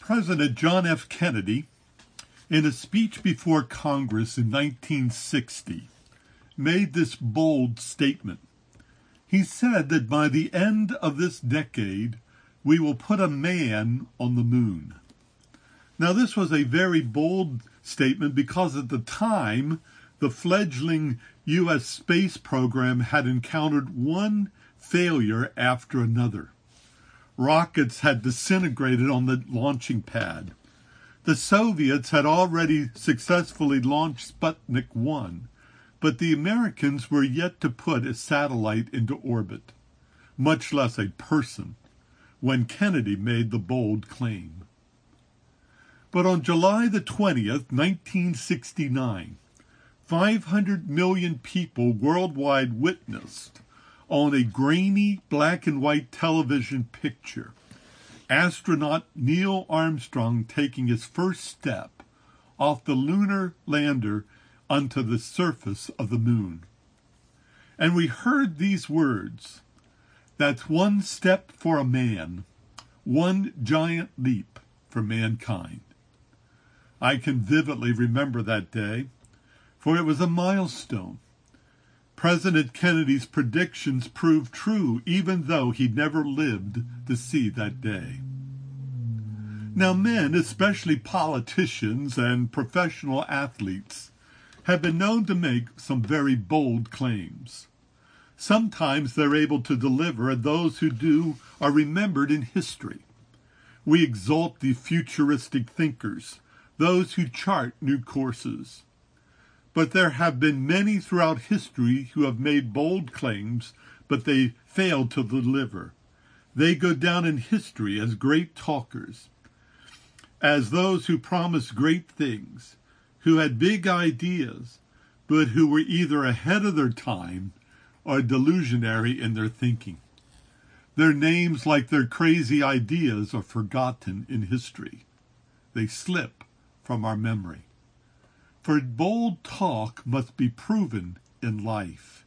President John F. Kennedy, in a speech before Congress in 1960, made this bold statement. He said that by the end of this decade, we will put a man on the moon. Now, this was a very bold statement because at the time, the fledgling U.S. space program had encountered one failure after another. Rockets had disintegrated on the launching pad. The Soviets had already successfully launched Sputnik 1, but the Americans were yet to put a satellite into orbit, much less a person, when Kennedy made the bold claim. But on July the 20th, 1969, 500 million people worldwide witnessed on a grainy black and white television picture astronaut Neil Armstrong taking his first step off the lunar lander onto the surface of the moon. And we heard these words, "That's one step for a man, one giant leap for mankind." I can vividly remember that day, for it was a milestone. President Kennedy's predictions proved true, even though he never lived to see that day. Now, men, especially politicians and professional athletes, have been known to make some very bold claims. Sometimes they're able to deliver, and those who do are remembered in history. We exalt the futuristic thinkers, those who chart new courses. But there have been many throughout history who have made bold claims, but they failed to deliver. They go down in history as great talkers, as those who promised great things, who had big ideas, but who were either ahead of their time or delusionary in their thinking. Their names, like their crazy ideas, are forgotten in history. They slip from our memory. For bold talk must be proven in life.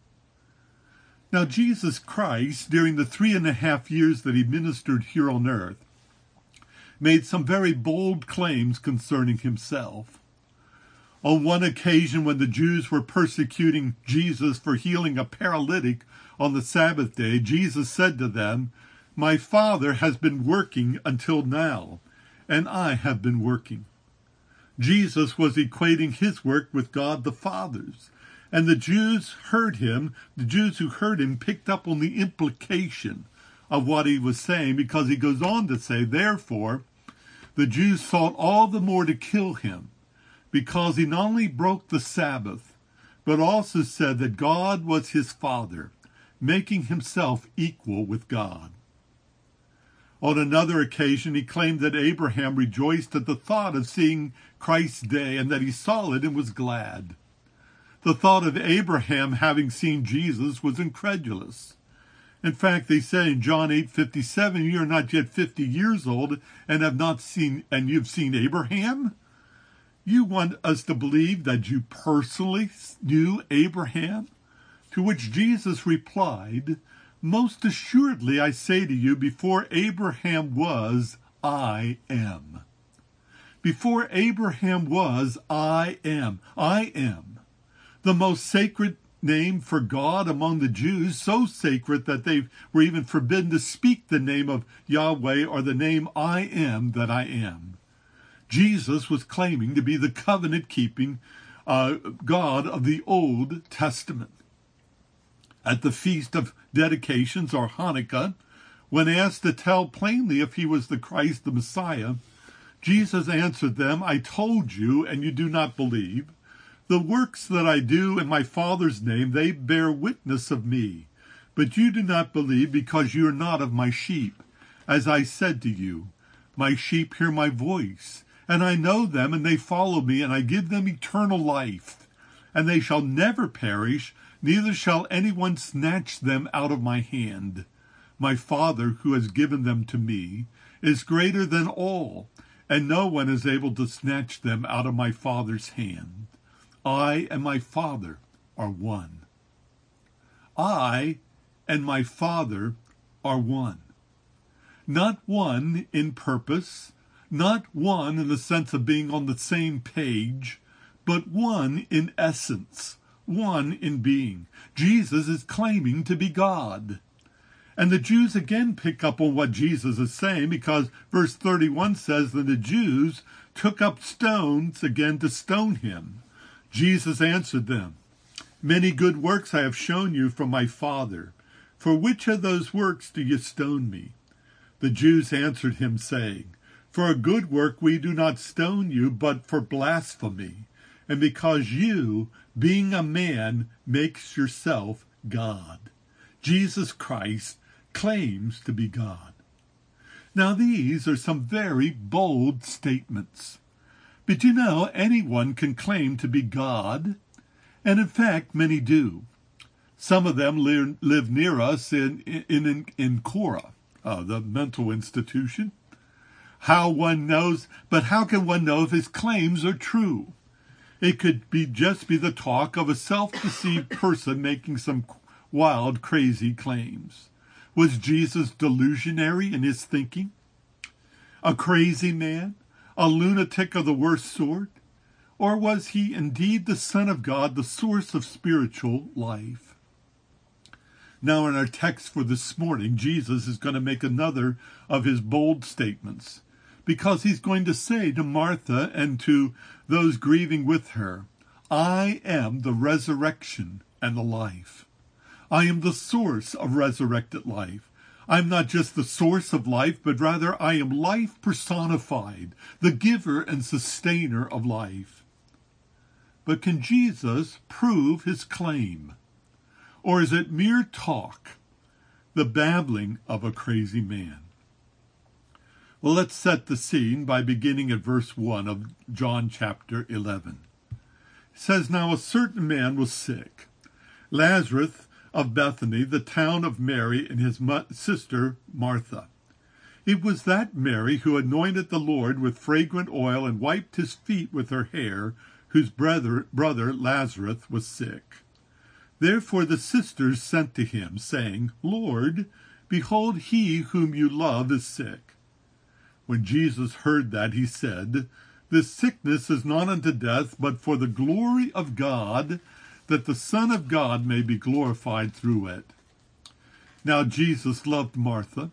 Now, Jesus Christ, during the 3.5 years that he ministered here on earth, made some very bold claims concerning himself. On one occasion, when the Jews were persecuting Jesus for healing a paralytic on the Sabbath day, Jesus said to them, "My Father has been working until now, and I have been working." Jesus was equating his work with God the Father's, and the Jews who heard him picked up on the implication of what he was saying, because he goes on to say, "Therefore, the Jews sought all the more to kill him, because he not only broke the Sabbath, but also said that God was his Father, making himself equal with God." On another occasion, he claimed that Abraham rejoiced at the thought of seeing Christ's day, and that he saw it and was glad. The thought of Abraham having seen Jesus was incredulous. In fact, they say in John 8:57, "You are not yet 50 years old and you've seen Abraham?" You want us to believe that you personally knew Abraham? To which Jesus replied, "Most assuredly I say to you, before Abraham was, I am." Before Abraham was, I am. I am. The most sacred name for God among the Jews, so sacred that they were even forbidden to speak the name of Yahweh or the name I am that I am. Jesus was claiming to be the covenant-keeping God of the Old Testament. At the Feast of Dedications, or Hanukkah, when asked to tell plainly if he was the Christ, the Messiah, Jesus answered them, "I told you, and you do not believe. The works that I do in my Father's name, they bear witness of me. But you do not believe because you are not of my sheep. As I said to you, my sheep hear my voice, and I know them, and they follow me, and I give them eternal life. And they shall never perish, neither shall anyone snatch them out of my hand. My Father, who has given them to me, is greater than all, and no one is able to snatch them out of my Father's hand. I and my Father are one." I and my Father are one. Not one in purpose, Not one in the sense of being on the same page, but one in essence, one in being. Jesus is claiming to be God. And the Jews again pick up on what Jesus is saying, because verse 31 says that the Jews took up stones again to stone him. Jesus answered them, "Many good works I have shown you from my Father. For which of those works do you stone me?" The Jews answered him, saying, "For a good work we do not stone you, but for blasphemy, and because you, being a man, makes yourself God." Jesus Christ claims to be God. Now these are some very bold statements. But you know, anyone can claim to be God, and in fact many do. Some of them live near us in Cora, the mental institution. How can one know if his claims are true? It could just be the talk of a self-deceived person making some wild, crazy claims. Was Jesus delusionary in his thinking? A crazy man? A lunatic of the worst sort? Or was he indeed the Son of God, the source of spiritual life? Now in our text for this morning, Jesus is going to make another of his bold statements, because he's going to say to Martha and to those grieving with her, "I am the resurrection and the life." I am the source of resurrected life. I'm not just the source of life, but rather I am life personified, the giver and sustainer of life. But can Jesus prove his claim? Or is it mere talk, the babbling of a crazy man? Well, let's set the scene by beginning at verse 1 of John chapter 11. It says, "Now a certain man was sick, Lazarus of Bethany, the town of Mary and his sister Martha. It was that Mary who anointed the Lord with fragrant oil and wiped his feet with her hair, whose brother Lazarus was sick. Therefore the sisters sent to him, saying, 'Lord, behold, he whom you love is sick.' When Jesus heard that, he said, 'This sickness is not unto death, but for the glory of God, that the Son of God may be glorified through it.' Now Jesus loved Martha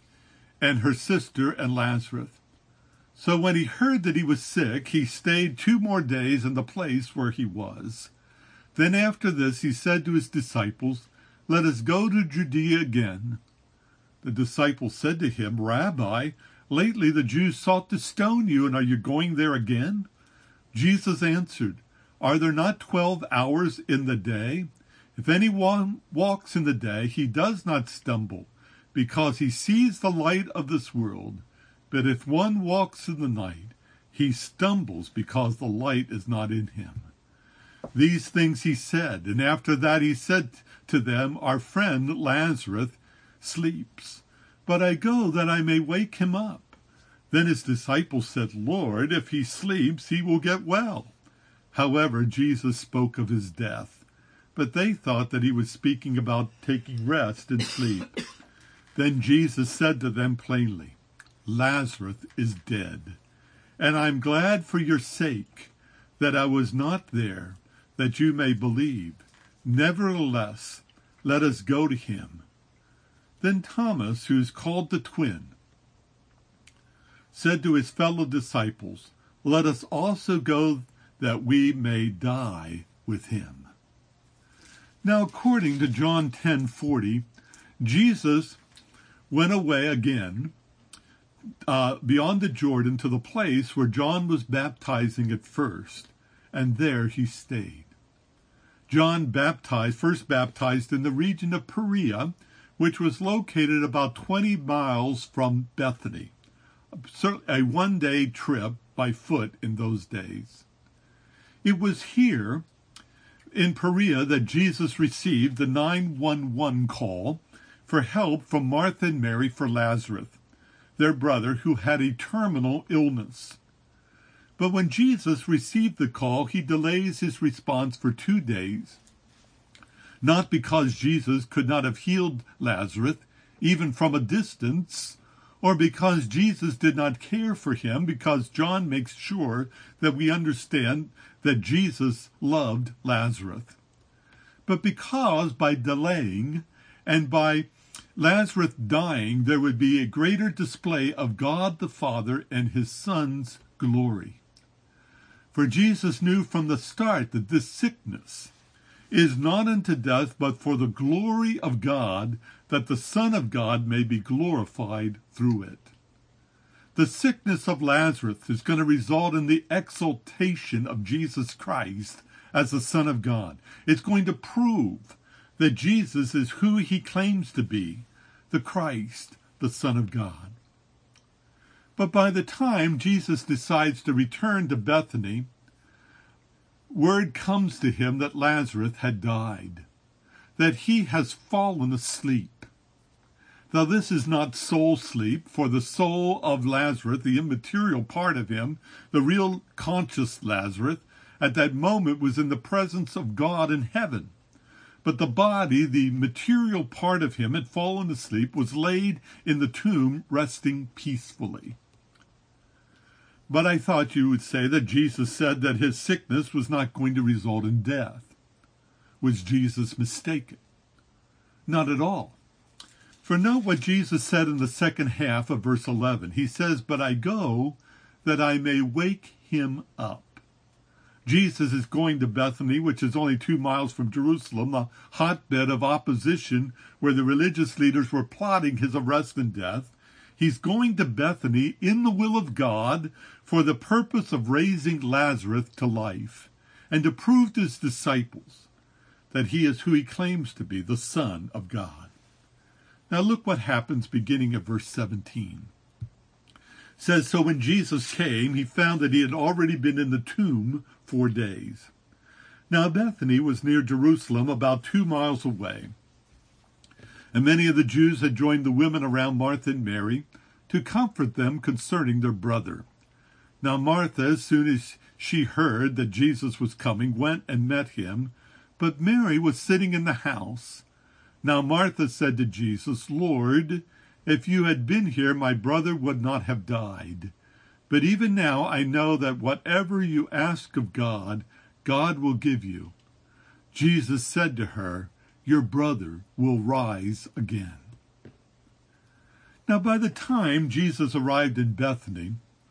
and her sister and Lazarus. So when he heard that he was sick, he stayed 2 more days in the place where he was. Then after this he said to his disciples, 'Let us go to Judea again.' The disciples said to him, 'Rabbi, lately the Jews sought to stone you, and are you going there again?' Jesus answered, 'Are there not 12 hours in the day? If anyone walks in the day, he does not stumble, because he sees the light of this world. But if one walks in the night, he stumbles because the light is not in him.' These things he said, and after that he said to them, 'Our friend Lazarus sleeps, but I go that I may wake him up.' Then his disciples said, 'Lord, if he sleeps, he will get well.' However, Jesus spoke of his death, but they thought that he was speaking about taking rest and sleep. Then Jesus said to them plainly, 'Lazarus is dead, and I'm glad for your sake that I was not there, that you may believe. Nevertheless, let us go to him.' Then Thomas, who is called the twin, said to his fellow disciples, 'Let us also go that we may die with him.'" Now, according to John 10:40, Jesus went away again beyond the Jordan to the place where John was baptizing at first, and there he stayed. John first baptized in the region of Perea, which was located about 20 miles from Bethany, a one-day trip by foot in those days. It was here in Perea that Jesus received the 911 call for help from Martha and Mary for Lazarus, their brother, who had a terminal illness. But when Jesus received the call, he delays his response for 2 days, not because Jesus could not have healed Lazarus, even from a distance, or because Jesus did not care for him, because John makes sure that we understand that Jesus loved Lazarus. But because by delaying and by Lazarus dying, there would be a greater display of God the Father and his Son's glory. For Jesus knew from the start that this sickness is not unto death, but for the glory of God, that the Son of God may be glorified through it. The sickness of Lazarus is going to result in the exaltation of Jesus Christ as the Son of God. It's going to prove that Jesus is who he claims to be, the Christ, the Son of God. But by the time Jesus decides to return to Bethany, word comes to him that Lazarus had died, that he has fallen asleep. Now this is not soul sleep, for the soul of Lazarus, the immaterial part of him, the real conscious Lazarus, at that moment was in the presence of God in heaven. But the body, the material part of him, had fallen asleep, was laid in the tomb, resting peacefully. But I thought you would say that Jesus said that his sickness was not going to result in death. Was Jesus mistaken? Not at all. For note what Jesus said in the second half of verse 11. He says, "But I go that I may wake him up." Jesus is going to Bethany, which is only 2 miles from Jerusalem, a hotbed of opposition where the religious leaders were plotting his arrest and death. He's going to Bethany in the will of God for the purpose of raising Lazarus to life and to prove to his disciples that he is who he claims to be, the Son of God. Now look what happens beginning at verse 17. It says, "So when Jesus came, he found that he had already been in the tomb 4 days. Now Bethany was near Jerusalem, about 2 miles away. And many of the Jews had joined the women around Martha and Mary to comfort them concerning their brother. Now Martha, as soon as she heard that Jesus was coming, went and met him, but Mary was sitting in the house. Now Martha said to Jesus, 'Lord, if you had been here, my brother would not have died. But even now I know that whatever you ask of God, God will give you.' Jesus said to her, 'Your brother will rise again.'" Now by the time Jesus arrived in Bethany,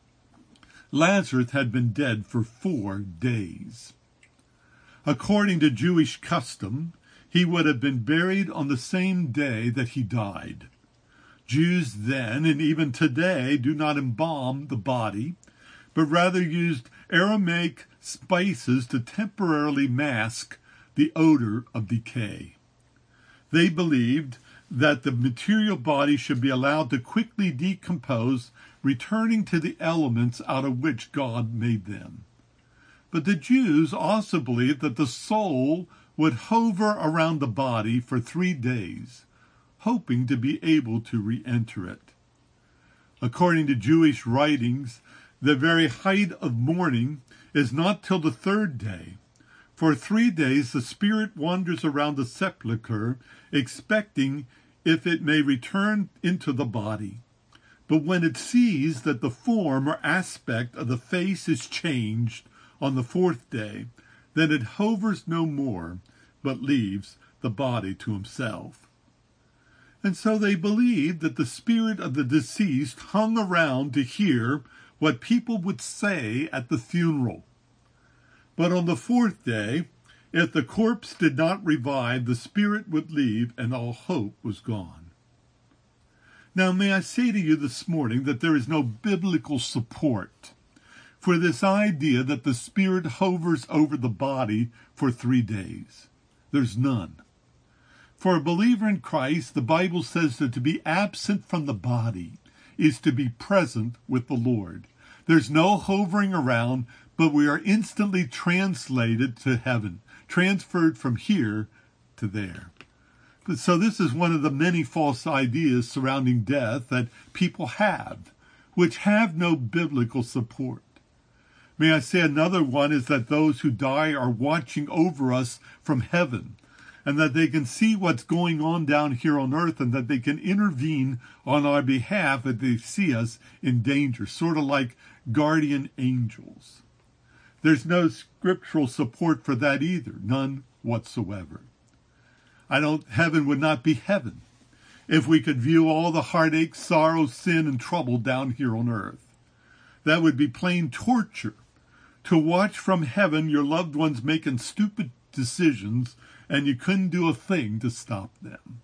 Lazarus had been dead for 4 days. According to Jewish custom, he would have been buried on the same day that he died. Jews then, and even today, do not embalm the body, but rather used Aramaic spices to temporarily mask the odor of decay. They believed that the material body should be allowed to quickly decompose, returning to the elements out of which God made them. But the Jews also believed that the soul would hover around the body for 3 days, hoping to be able to re-enter it. According to Jewish writings, the very height of mourning is not till the 3rd day. For 3 days the spirit wanders around the sepulchre, expecting if it may return into the body. But when it sees that the form or aspect of the face is changed on the 4th day, then it hovers no more, but leaves the body to himself. And so they believed that the spirit of the deceased hung around to hear what people would say at the funeral. But on the 4th day, if the corpse did not revive, the spirit would leave and all hope was gone. Now may I say to you this morning that there is no biblical support for this idea that the spirit hovers over the body for 3 days. There's none. For a believer in Christ, the Bible says that to be absent from the body is to be present with the Lord. There's no hovering around, but we are instantly translated to heaven, transferred from here to there. So this is one of the many false ideas surrounding death that people have, which have no biblical support. May I say another one is that those who die are watching over us from heaven, and that they can see what's going on down here on earth, and that they can intervene on our behalf if they see us in danger, sort of like guardian angels. There's no scriptural support for that either, none whatsoever. Heaven would not be heaven if we could view all the heartache, sorrow, sin, and trouble down here on earth. That would be plain torture, to watch from heaven your loved ones making stupid decisions and you couldn't do a thing to stop them.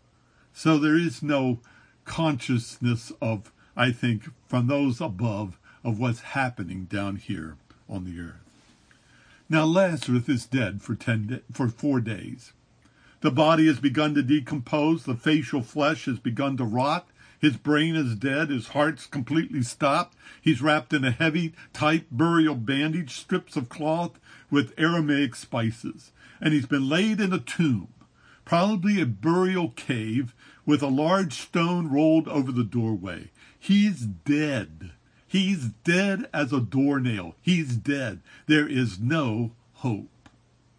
So there is no consciousness of, I think, from those above of what's happening down here on the earth. Now Lazarus is dead for 4 days. The body has begun to decompose. The facial flesh has begun to rot. His brain is dead. His heart's completely stopped. He's wrapped in a heavy, tight burial bandage, strips of cloth with Aramaic spices. And he's been laid in a tomb, probably a burial cave, with a large stone rolled over the doorway. He's dead. He's dead as a doornail. He's dead. There is no hope.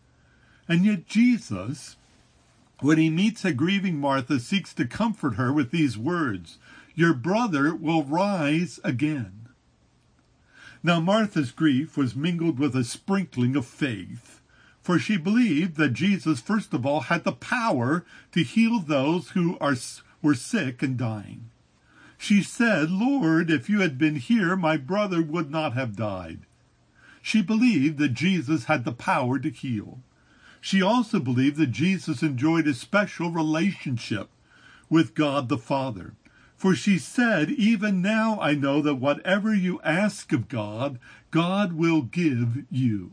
And yet Jesus, when he meets a grieving Martha, seeks to comfort her with these words, "Your brother will rise again." Now Martha's grief was mingled with a sprinkling of faith, for she believed that Jesus, first of all, had the power to heal those who were sick and dying. She said, "Lord, if you had been here, my brother would not have died." She believed that Jesus had the power to heal. She also believed that Jesus enjoyed a special relationship with God the Father. For she said, "Even now I know that whatever you ask of God, God will give you."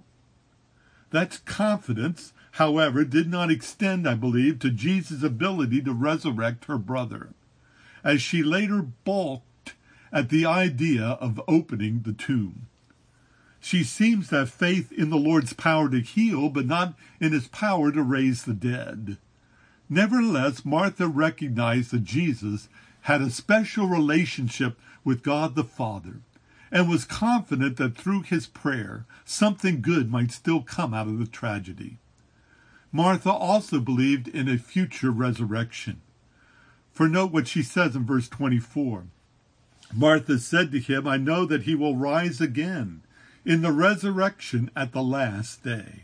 That confidence, however, did not extend, I believe, to Jesus' ability to resurrect her brother, as she later balked at the idea of opening the tomb. She seems to have faith in the Lord's power to heal, but not in his power to raise the dead. Nevertheless, Martha recognized that Jesus had a special relationship with God the Father, and was confident that through his prayer, something good might still come out of the tragedy. Martha also believed in a future resurrection. For note what she says in verse 24. Martha said to him, "I know that he will rise again in the resurrection at the last day."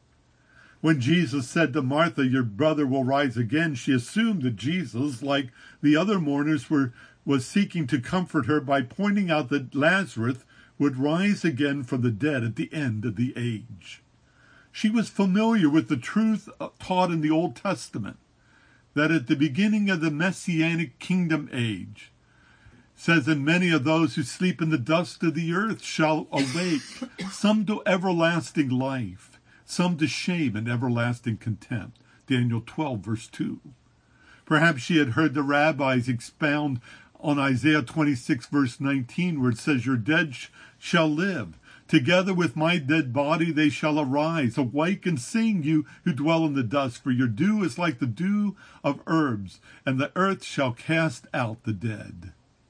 When Jesus said to Martha, "Your brother will rise again," she assumed that Jesus, like the other mourners, was seeking to comfort her by pointing out that Lazarus would rise again from the dead at the end of the age. She was familiar with the truth taught in the Old Testament, that at the beginning of the Messianic kingdom age, says, "And many of those who sleep in the dust of the earth shall awake, some to everlasting life, some to shame and everlasting contempt." Daniel 12, verse 2. Perhaps she had heard the rabbis expound on Isaiah 26, verse 19, where it says, "Your dead shall live. Together with my dead body they shall arise. Awake and sing, you who dwell in the dust, for your dew is like the dew of herbs, and the earth shall cast out the dead."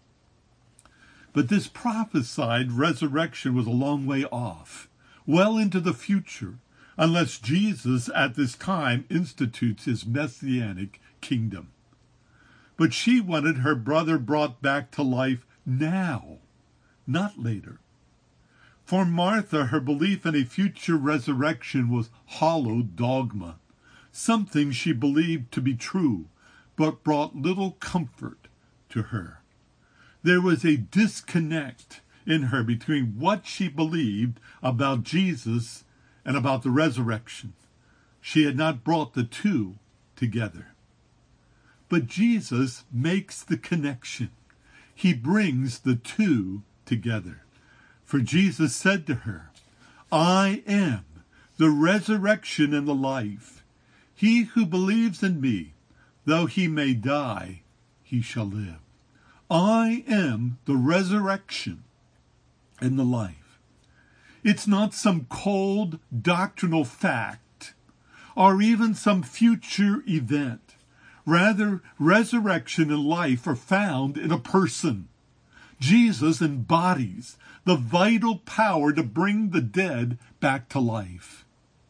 But this prophesied resurrection was a long way off, well into the future, unless Jesus at this time institutes his messianic kingdom. But she wanted her brother brought back to life now, not later. For Martha, her belief in a future resurrection was hollow dogma, something she believed to be true, but brought little comfort to her. There was a disconnect in her between what she believed about Jesus and about the resurrection. She had not brought the two together. But Jesus makes the connection. He brings the two together. For Jesus said to her, "I am the resurrection and the life. He who believes in me, though he may die, he shall live." I am the resurrection and the life. It's not some cold doctrinal fact or even some future event. Rather, resurrection and life are found in a person. Jesus embodies the vital power to bring the dead back to life.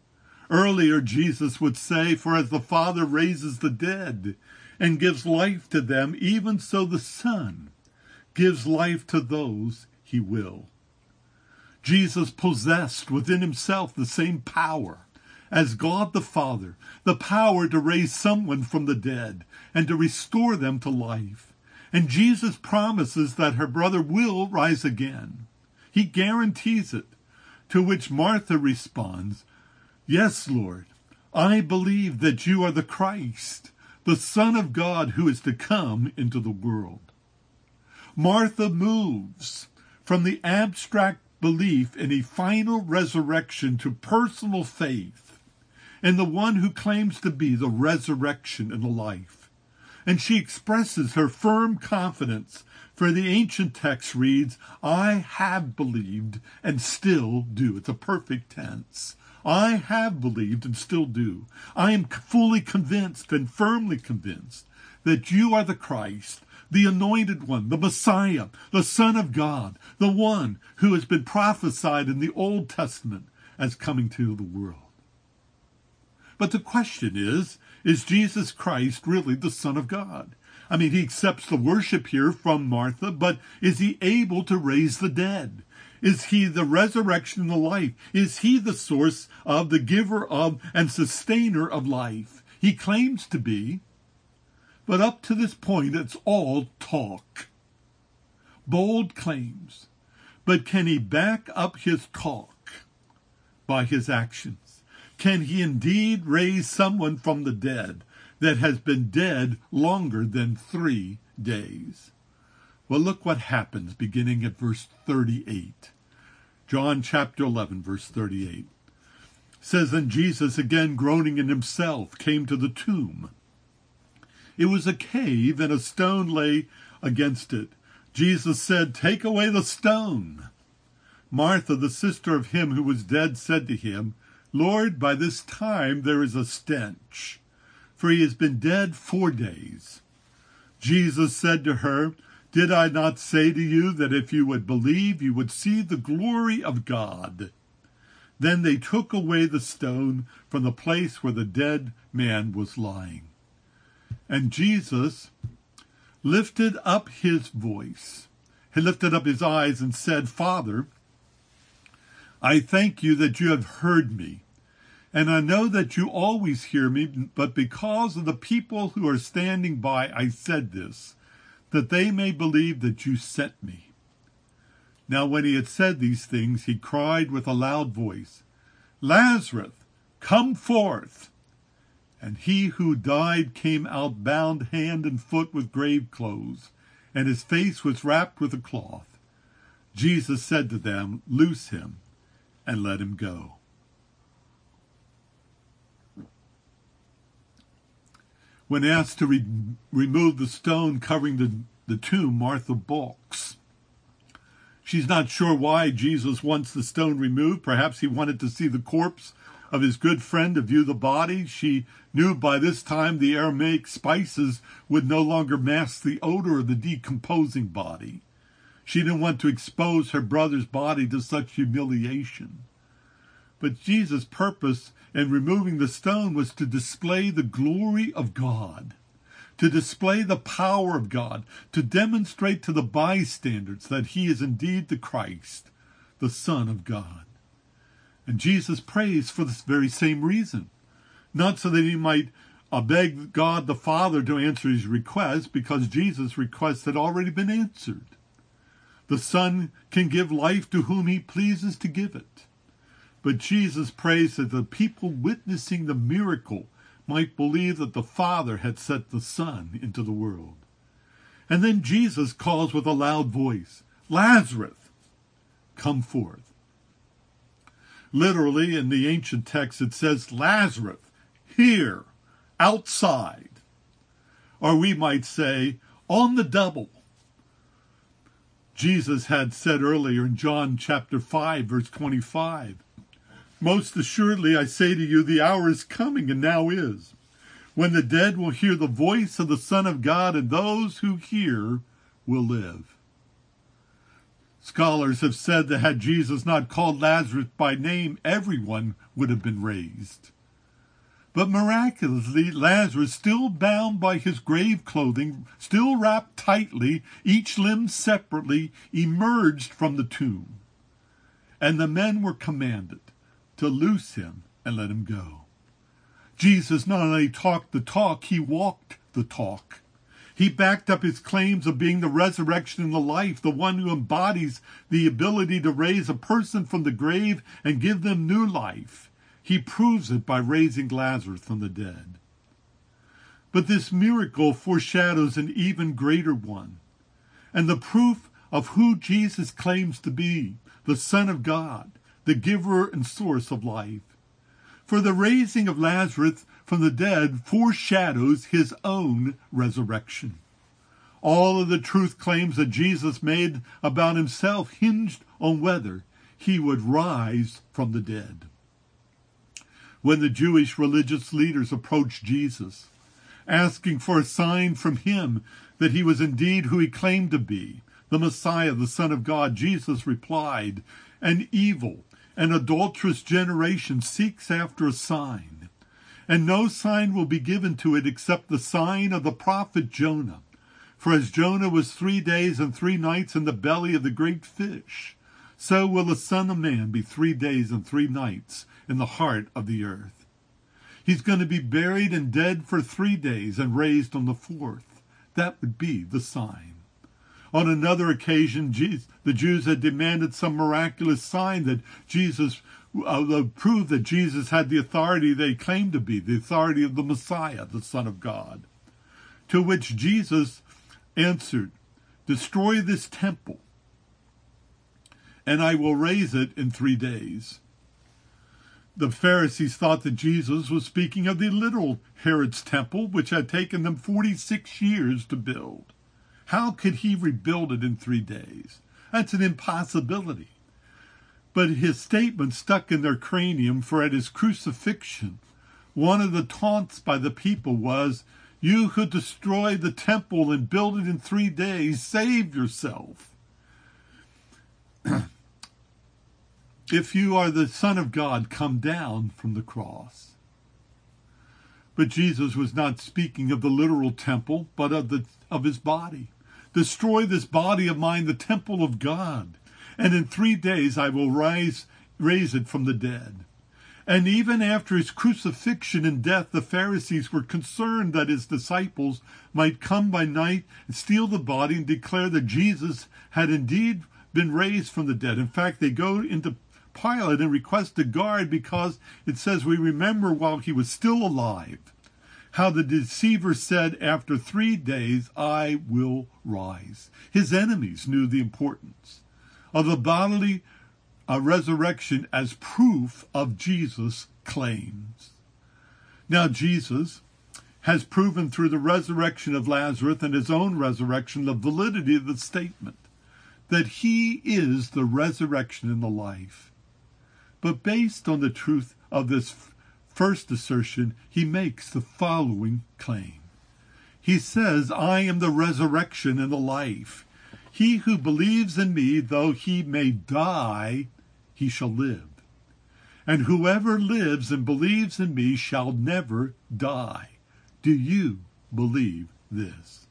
Earlier, Jesus would say, "For as the Father raises the dead and gives life to them, even so the Son gives life to those he will." Jesus possessed within himself the same power as God the Father, the power to raise someone from the dead and to restore them to life. And Jesus promises that her brother will rise again. He guarantees it, to which Martha responds, "Yes, Lord, I believe that you are the Christ, the Son of God who is to come into the world." Martha moves from the abstract belief in a final resurrection to personal faith in the one who claims to be the resurrection and the life. And she expresses her firm confidence, for the ancient text reads, "I have believed and still do." It's a perfect tense. I have believed and still do. I am fully convinced and firmly convinced that you are the Christ, the anointed one, the Messiah, the Son of God, the one who has been prophesied in the Old Testament as coming to the world. But the question is Jesus Christ really the Son of God? I mean, he accepts the worship here from Martha, but is he able to raise the dead? Is he the resurrection and the life? Is he the source of, the giver of, and sustainer of life? He claims to be, but up to this point, it's all talk. Bold claims. But can he back up his talk by his actions? Can he indeed raise someone from the dead that has been dead longer than 3 days? Well, look what happens beginning at verse 38. John chapter 11, verse 38 says, "And Jesus, again groaning in himself, came to the tomb. It was a cave, and a stone lay against it. Jesus said, 'Take away the stone.' Martha, the sister of him who was dead, said to him, 'Lord, by this time there is a stench, for he has been dead 4 days.' Jesus said to her, 'Did I not say to you that if you would believe, you would see the glory of God?' Then they took away the stone from the place where the dead man was lying. And Jesus lifted up his voice. He lifted up his eyes and said, 'Father, I thank you that you have heard me. And I know that you always hear me, but because of the people who are standing by, I said this, that they may believe that you sent me.' Now when he had said these things, he cried with a loud voice, 'Lazarus, come forth!' And he who died came out bound hand and foot with grave clothes, and his face was wrapped with a cloth. Jesus said to them, 'Loose him and let him go.'" When asked to remove the stone covering the tomb, Martha balks. She's not sure why Jesus wants the stone removed. Perhaps he wanted to see the corpse of his good friend, to view the body. She knew by this time the Aramaic spices would no longer mask the odor of the decomposing body. She didn't want to expose her brother's body to such humiliation. But Jesus' purpose in removing the stone was to display the glory of God, to display the power of God, to demonstrate to the bystanders that he is indeed the Christ, the Son of God. And Jesus prays for this very same reason, not so that he might beg God the Father to answer his request, because Jesus' request had already been answered. The Son can give life to whom he pleases to give it. But Jesus prays that the people witnessing the miracle might believe that the Father had sent the Son into the world. And then Jesus calls with a loud voice, "Lazarus, come forth." Literally, in the ancient text, it says, "Lazarus, here, outside." Or we might say, "on the double." Jesus had said earlier in John chapter 5, verse 25, "Most assuredly, I say to you, the hour is coming, and now is, when the dead will hear the voice of the Son of God, and those who hear will live." Scholars have said that had Jesus not called Lazarus by name, everyone would have been raised. But miraculously, Lazarus, still bound by his grave clothing, still wrapped tightly, each limb separately, emerged from the tomb. And the men were commanded to loose him and let him go. Jesus not only talked the talk, he walked the talk. He backed up his claims of being the resurrection and the life, the one who embodies the ability to raise a person from the grave and give them new life. He proves it by raising Lazarus from the dead. But this miracle foreshadows an even greater one, and the proof of who Jesus claims to be, the Son of God, the giver and source of life. For the raising of Lazarus from the dead foreshadows his own resurrection. All of the truth claims that Jesus made about himself hinged on whether he would rise from the dead. When the Jewish religious leaders approached Jesus, asking for a sign from him that he was indeed who he claimed to be, the Messiah, the Son of God, Jesus replied, "An evil and adulterous generation seeks after a sign, and no sign will be given to it except the sign of the prophet Jonah. For as Jonah was 3 days and 3 nights in the belly of the great fish, so will the Son of Man be 3 days and 3 nights in the heart of the earth." He's going to be buried and dead for 3 days and raised on the 4th. That would be the sign. On another occasion, the Jews had demanded some miraculous sign that Jesus proved that Jesus had the authority they claimed to be, the authority of the Messiah, the Son of God. To which Jesus answered, "Destroy this temple, and I will raise it in 3 days." The Pharisees thought that Jesus was speaking of the literal Herod's temple, which had taken them 46 years to build. How could he rebuild it in 3 days? That's an impossibility. But his statement stuck in their cranium, for at his crucifixion, one of the taunts by the people was, "You who destroy the temple and build it in 3 days, save yourself. If you are the Son of God, come down from the cross." But Jesus was not speaking of the literal temple, but of his body. "Destroy this body of mine, the temple of God, and in 3 days I will raise it from the dead." And even after his crucifixion and death, the Pharisees were concerned that his disciples might come by night and steal the body and declare that Jesus had indeed been raised from the dead. In fact, they go into Pilate and request a guard because it says, "We remember while he was still alive, how the deceiver said, 'After 3 days I will rise.'" His enemies knew the importance of the bodily resurrection as proof of Jesus' claims. Now Jesus has proven through the resurrection of Lazarus and his own resurrection the validity of the statement that he is the resurrection and the life. But based on the truth of this first assertion, he makes the following claim. He says, "I am the resurrection and the life. He who believes in me, though he may die, he shall live. And whoever lives and believes in me shall never die." Do you believe this?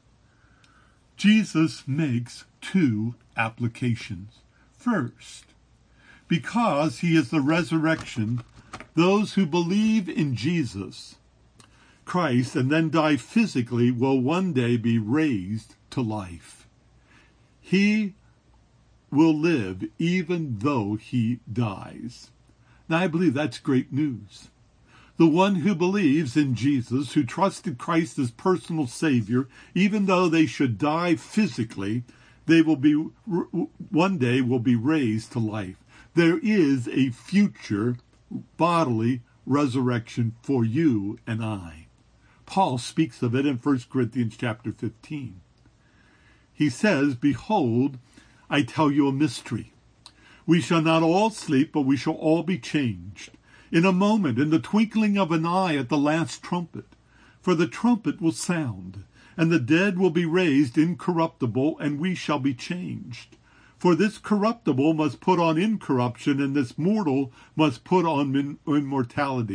Jesus makes 2 applications. First, because he is the resurrection, those who believe in Jesus Christ and then die physically will one day be raised to life. He will live even though he dies. Now, I believe that's great news. The one who believes in Jesus, who trusted Christ as personal Savior, even though they should die physically, they will be one day will be raised to life. There is a future bodily resurrection for you and I. Paul speaks of it in 1 Corinthians chapter 15. He says, "Behold, I tell you a mystery. We shall not all sleep, but we shall all be changed. In a moment, in the twinkling of an eye, at the last trumpet. For the trumpet will sound, and the dead will be raised incorruptible, and we shall be changed. For this corruptible must put on incorruption, and this mortal must put on immortality.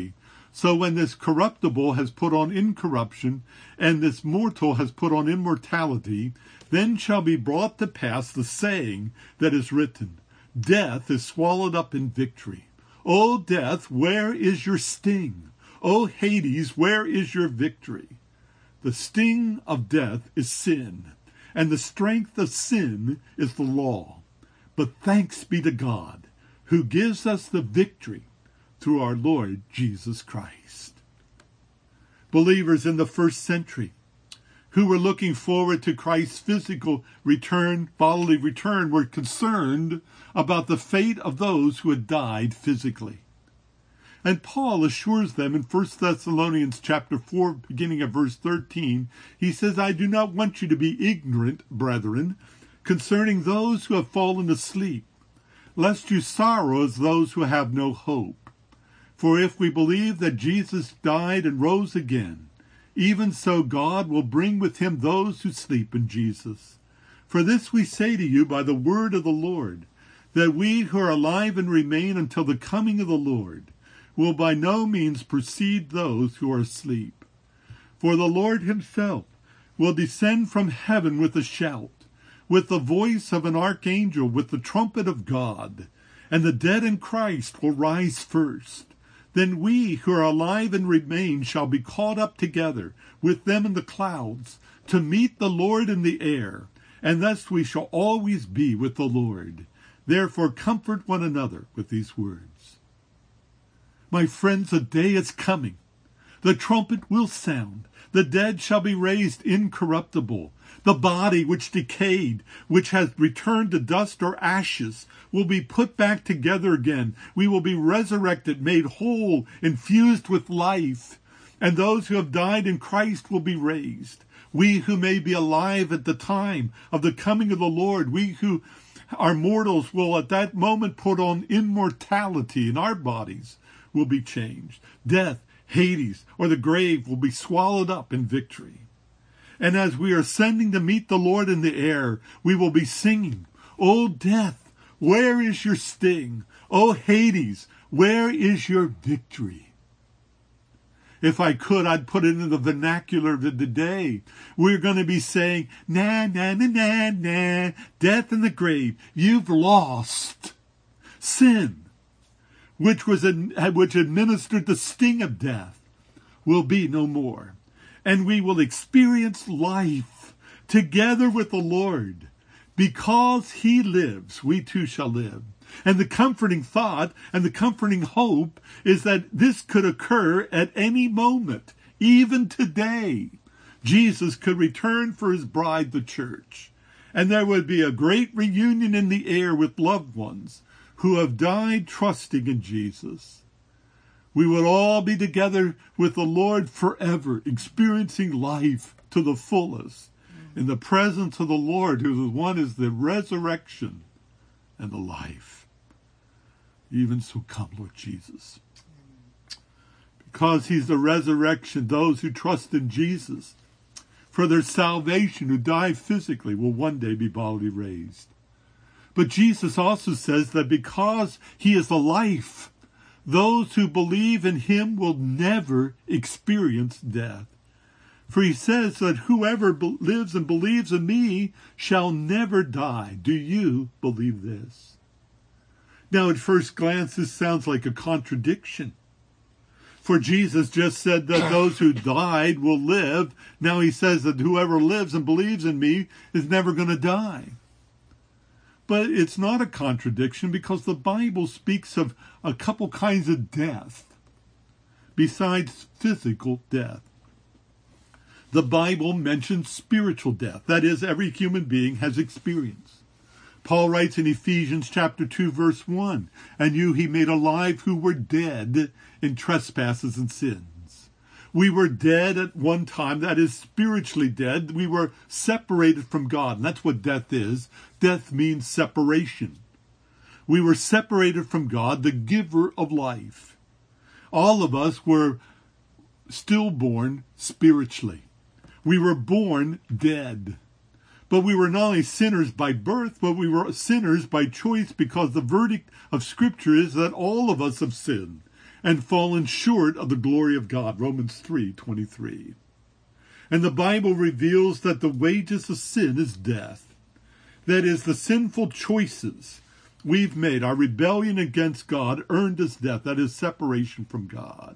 So when this corruptible has put on incorruption, and this mortal has put on immortality, then shall be brought to pass the saying that is written, Death is swallowed up in victory. O death, where is your sting? O Hades, where is your victory? The sting of death is sin, and the strength of sin is the law. But thanks be to God, who gives us the victory through our Lord Jesus Christ. Believers in the first century who were looking forward to Christ's physical return, bodily return, were concerned about the fate of those who had died physically. And Paul assures them in 1 Thessalonians chapter 4, beginning at verse 13, he says, I do not want you to be ignorant, brethren, concerning those who have fallen asleep, lest you sorrow as those who have no hope. For if we believe that Jesus died and rose again, even so God will bring with him those who sleep in Jesus. For this we say to you by the word of the Lord, that we who are alive and remain until the coming of the Lord will by no means precede those who are asleep. For the Lord himself will descend from heaven with a shout, with the voice of an archangel, with the trumpet of God, and the dead in Christ will rise first. Then we who are alive and remain shall be caught up together with them in the clouds to meet the Lord in the air, and thus we shall always be with the Lord. Therefore comfort one another with these words. My friends, a day is coming. The trumpet will sound. The dead shall be raised incorruptible. The body which decayed, which has returned to dust or ashes, will be put back together again. We will be resurrected, made whole, infused with life. And those who have died in Christ will be raised. We who may be alive at the time of the coming of the Lord, we who are mortals will at that moment put on immortality, and our bodies will be changed. Death, Hades, or the grave will be swallowed up in victory. And as we are ascending to meet the Lord in the air, we will be singing, O death, where is your sting? O Hades, where is your victory? If I could, I'd put it in the vernacular of the day. We're going to be saying, na, na, na, na, na, death in the grave, you've lost. Sin, which administered the sting of death, will be no more. And we will experience life together with the Lord. Because he lives, we too shall live. And the comforting thought and the comforting hope is that this could occur at any moment, even today. Jesus could return for his bride, the church. And there would be a great reunion in the air with loved ones who have died trusting in Jesus. We would all be together with the Lord forever, experiencing life to the fullest in the presence of the Lord, who the one is the resurrection and the life. Even so come, Lord Jesus. Because he's the resurrection, those who trust in Jesus for their salvation, who die physically, will one day be bodily raised. But Jesus also says that because he is the life, those who believe in him will never experience death. For he says that whoever lives and believes in me shall never die. Do you believe this? Now, at first glance, this sounds like a contradiction. For Jesus just said that those who died will live. Now he says that whoever lives and believes in me is never going to die. But it's not a contradiction, because the Bible speaks of a couple kinds of death besides physical death. The Bible mentions spiritual death. That is, every human being has experienced. Paul writes in Ephesians chapter 2, verse 1, and you he made alive who were dead in trespasses and sins. We were dead at one time, that is, spiritually dead. We were separated from God, and that's what death is. Death means separation. We were separated from God, the giver of life. All of us were stillborn spiritually. We were born dead. But we were not only sinners by birth, but we were sinners by choice, because the verdict of Scripture is that all of us have sinned and fallen short of the glory of God. Romans 3:23. And the Bible reveals that the wages of sin is death. That is, the sinful choices we've made, our rebellion against God, earned us death. That is separation from God.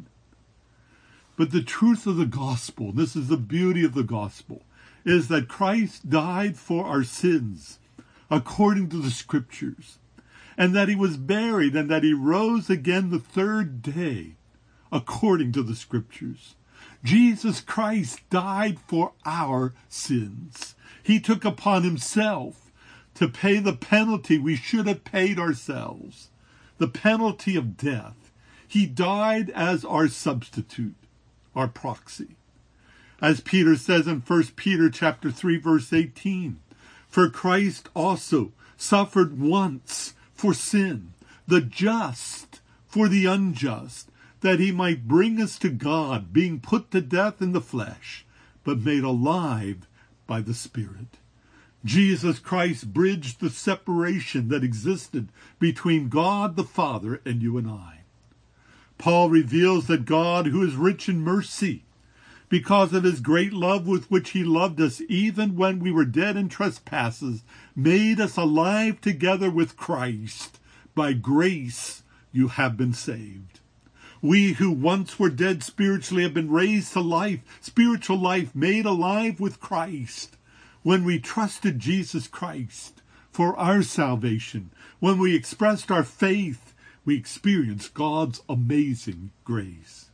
But the truth of the gospel, and this is the beauty of the gospel, is that Christ died for our sins according to the scriptures, and that he was buried, and that he rose again the third day according to the scriptures. Jesus Christ died for our sins. He took upon himself to pay the penalty we should have paid ourselves, the penalty of death. He died as our substitute, our proxy. As Peter says in 1 Peter chapter 3, verse 18, for Christ also suffered once for sin, the just for the unjust, that he might bring us to God, being put to death in the flesh, but made alive by the Spirit. Jesus Christ bridged the separation that existed between God the Father and you and I. Paul reveals that God, who is rich in mercy, because of his great love with which he loved us, even when we were dead in trespasses, made us alive together with Christ. By grace you have been saved. We who once were dead spiritually have been raised to life, spiritual life made alive with Christ. When we trusted Jesus Christ for our salvation, when we expressed our faith, we experienced God's amazing grace.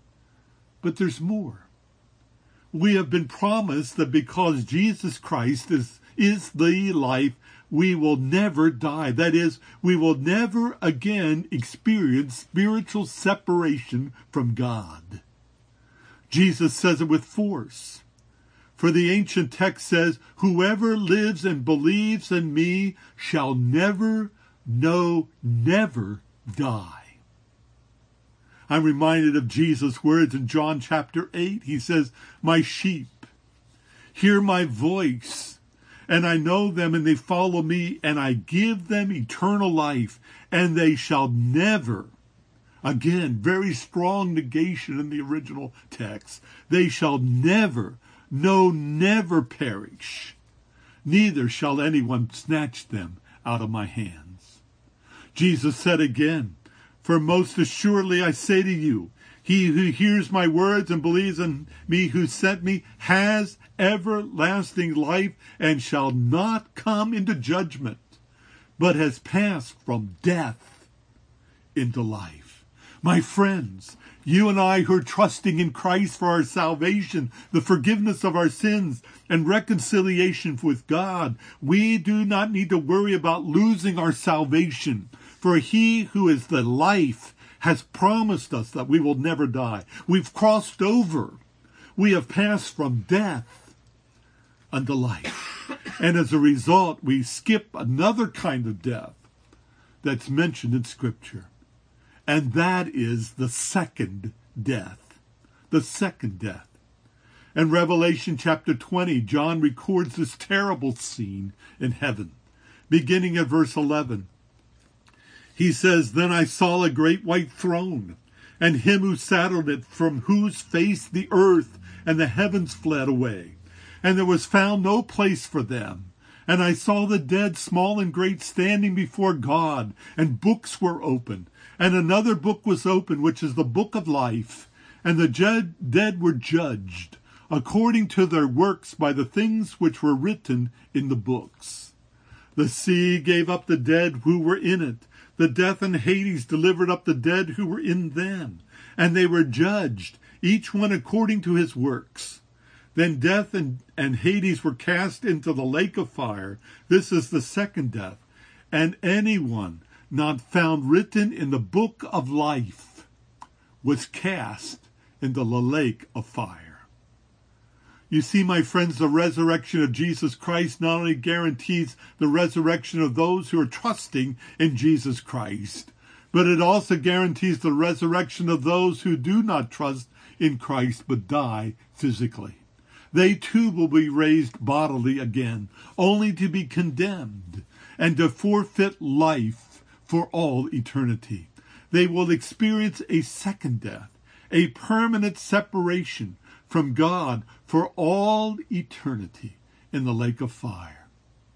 But there's more. We have been promised that because Jesus Christ is the life, we will never die. That is, we will never again experience spiritual separation from God. Jesus says it with force. For the ancient text says, whoever lives and believes in me shall never die. I'm reminded of Jesus' words in John chapter 8. He says, my sheep hear my voice, and I know them, and they follow me, and I give them eternal life, and they shall never, again, very strong negation in the original text, they shall never perish, neither shall anyone snatch them out of my hands. Jesus said again, for most assuredly I say to you, he who hears my words and believes in me who sent me has everlasting life and shall not come into judgment, but has passed from death into life. My friends, you and I who are trusting in Christ for our salvation, the forgiveness of our sins, and reconciliation with God, we do not need to worry about losing our salvation. For he who is the life has promised us that we will never die. We've crossed over. We have passed from death unto life. And as a result, we skip another kind of death that's mentioned in Scripture. And that is the second death. The second death. In Revelation chapter 20, John records this terrible scene in heaven. Beginning at verse 11. He says, then I saw a great white throne, and him who sat on it, from whose face the earth and the heavens fled away. And there was found no place for them. And I saw the dead, small and great, standing before God, and books were opened. And another book was opened, which is the book of life. And the dead were judged according to their works by the things which were written in the books. The sea gave up the dead who were in it. The death and Hades delivered up the dead who were in them. And they were judged, each one according to his works. Then death and Hades were cast into the lake of fire. This is the second death. And anyone not found written in the book of life was cast into the lake of fire. You see, my friends, the resurrection of Jesus Christ not only guarantees the resurrection of those who are trusting in Jesus Christ, but it also guarantees the resurrection of those who do not trust in Christ but die physically. They too will be raised bodily again, only to be condemned and to forfeit life for all eternity. they will experience a second death, a permanent separation from God for all eternity in the lake of fire.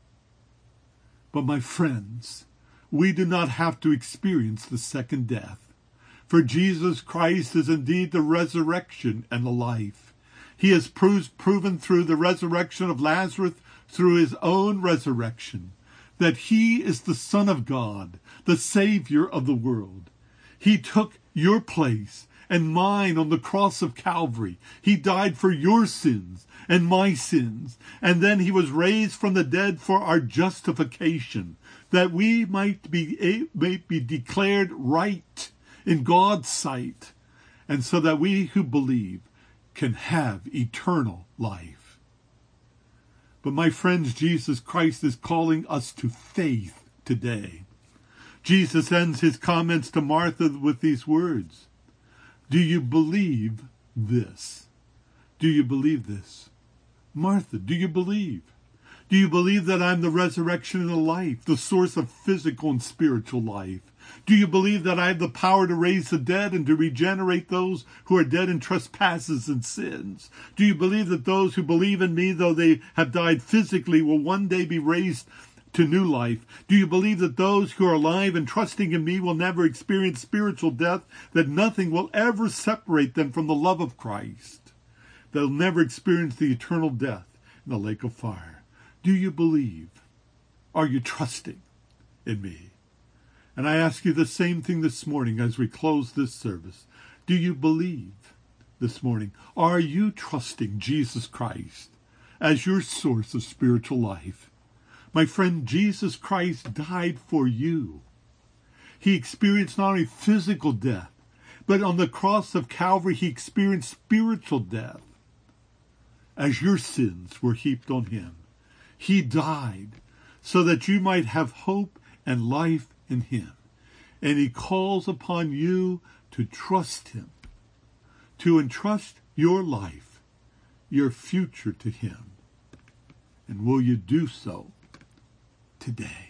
But my friends, we do not have to experience the second death, for Jesus Christ is indeed the resurrection and the life. He has proven through the resurrection of Lazarus, through his own resurrection, that he is the Son of God, the Savior of the world. He took your place and mine on the cross of Calvary. He died for your sins and my sins, and then he was raised from the dead for our justification, that we might be declared right in God's sight, and so that we who believe can have eternal life. But my friends, Jesus Christ is calling us to faith today. Jesus ends his comments to Martha with these words: do you believe this? Do you believe this? Martha, do you believe? Do you believe that I'm the resurrection and the life, the source of physical and spiritual life? Do you believe that I have the power to raise the dead and to regenerate those who are dead in trespasses and sins? Do you believe that those who believe in me, though they have died physically, will one day be raised to new life? Do you believe that those who are alive and trusting in me will never experience spiritual death, that nothing will ever separate them from the love of Christ? They'll never experience the eternal death in the lake of fire. Do you believe? Are you trusting in me? And I ask you the same thing this morning as we close this service. Do you believe this morning? Are you trusting Jesus Christ as your source of spiritual life? My friend, Jesus Christ died for you. He experienced not only physical death, but on the cross of Calvary, he experienced spiritual death as your sins were heaped on him. He died so that you might have hope and life in him. And he calls upon you to trust him, to entrust your life, your future to him. And will you do so today?